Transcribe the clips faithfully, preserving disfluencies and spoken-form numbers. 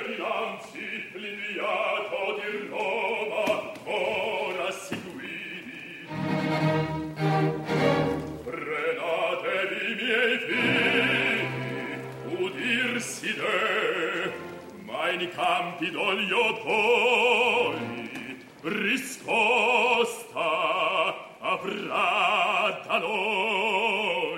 dinanzi l'inviato di Roma ora si guidi. Frenatevi miei figli, udirsi de, ma in campi d'olio poi riscosta avrà da noi.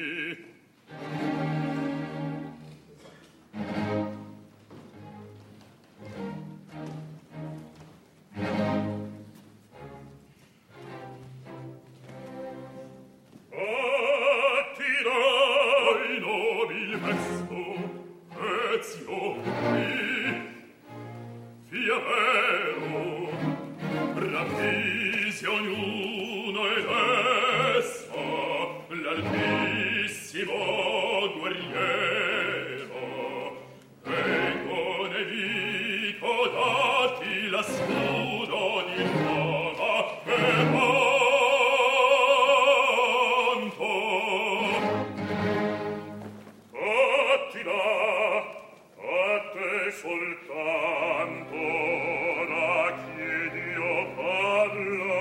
Attirai nobil mesto, Ezio qui, fia vero, ravvisi ognuno ed essa l'altissimo guerriero. Vengo ne dico dati la scudo di Roma e vanto. Attila, a te soltanto ora chiedio parla.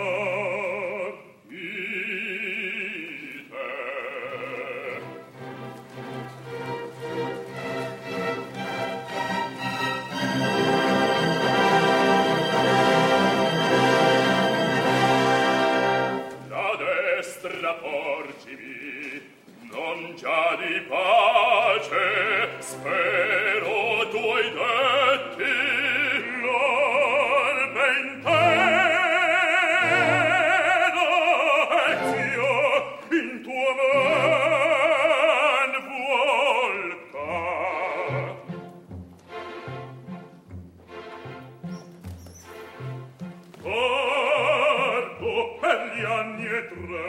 Porgivi, non già di pace, spero tu hai detti, lor ben tedo, Ezio, in tua man vuolta. Guardo per gli anni e tre,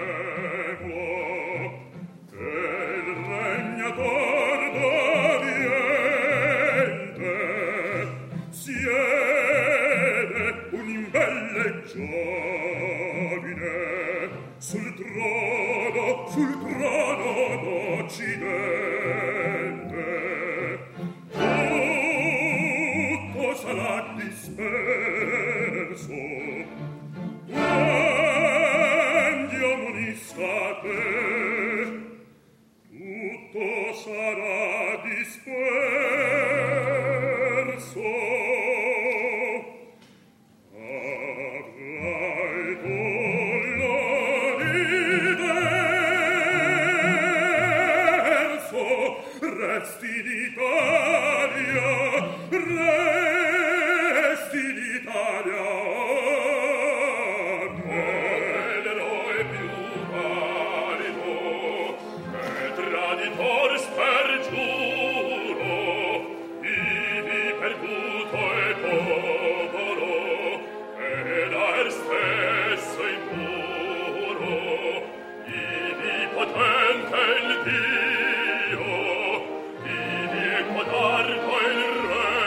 giovine sul trono, sul trono d'Occidente. Tutto sarà disperso quando io m'unisca a te. Tutto sarà disperso. Resti d'Italia, resti d'Italia. L'eroe più valido e traditor spergiuro, ivi perduto e povero, e l'aer stesso impuro, ivi potente il Dio, Codardo il re,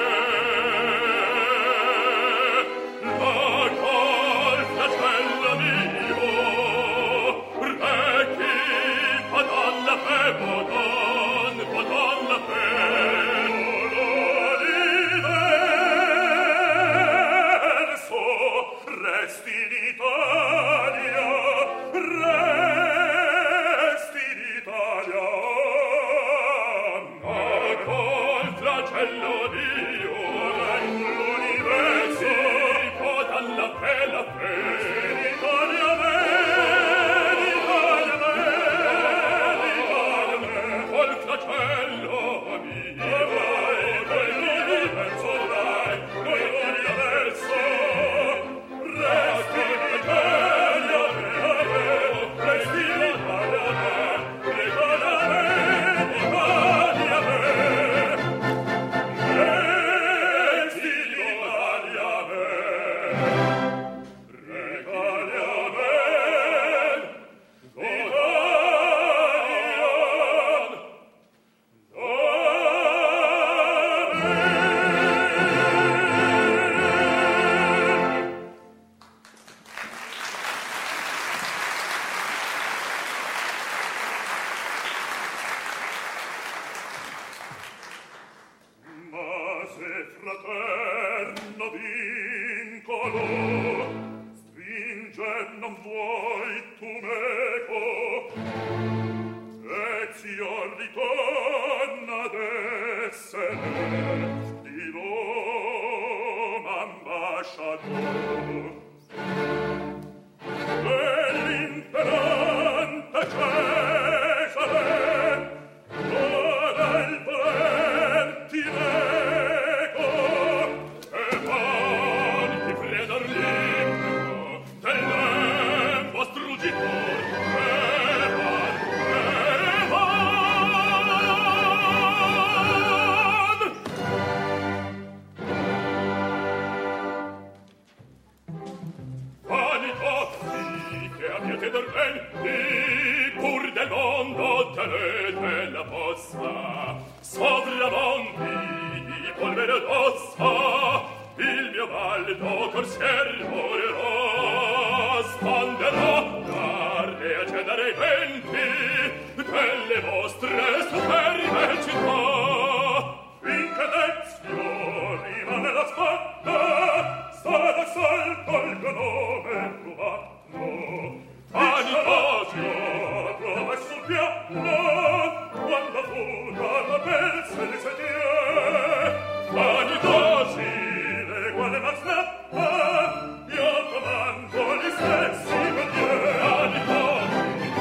la col fratello mio, rechi, padan la fe, padan, padan la fe, diverso, resti d'Italia, resti d'Italia. Flagello Dio, l'universo, podan la fe, la fe, l'Italia me, l'Italia me, l'Italia me, col flagello mio, l'universo dai, l'universo, resti l'Italia me, resti l'Italia me, l'Italia me, l'Italia me. Resti l'Italia me, resti fraterno vincolo, stringe non vuoi tu meco, et io ritorna d'essere di Roma ambasciator. E l'imperante Cesare ora il poder ti nego e vanti credar libero del lembo struggitor e van, e van. Vanitosi che abbiate dormenti pur del mondo tenete la posta, sovramonti di polvere d'ossa, il mio valdo corsier morerò, spanderò tarde a cedere i venti delle vostre superbe città. Finché Dezio rimane la spada, sarà d'assalto il mio nome rubato. Anitosio prova sul piano quando fu dalla versa di sedie. Anitosi l'eguale ma snappa, io comando gli stessi guerrieri. Anitosi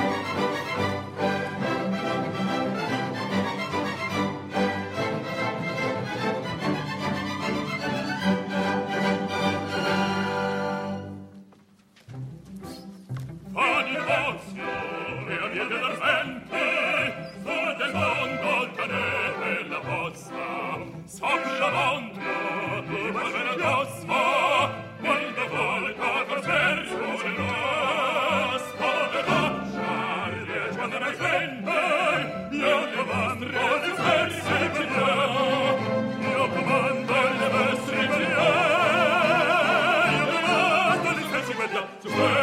Anitosio e abbiate dormenti sul del mondo tenete la posta, sopramonte di polvere d'ossa, quando volta corser morerò, spoderò sciarde a cedere i venti, io comando le verse città, io comando le verse città, io comando le verse città.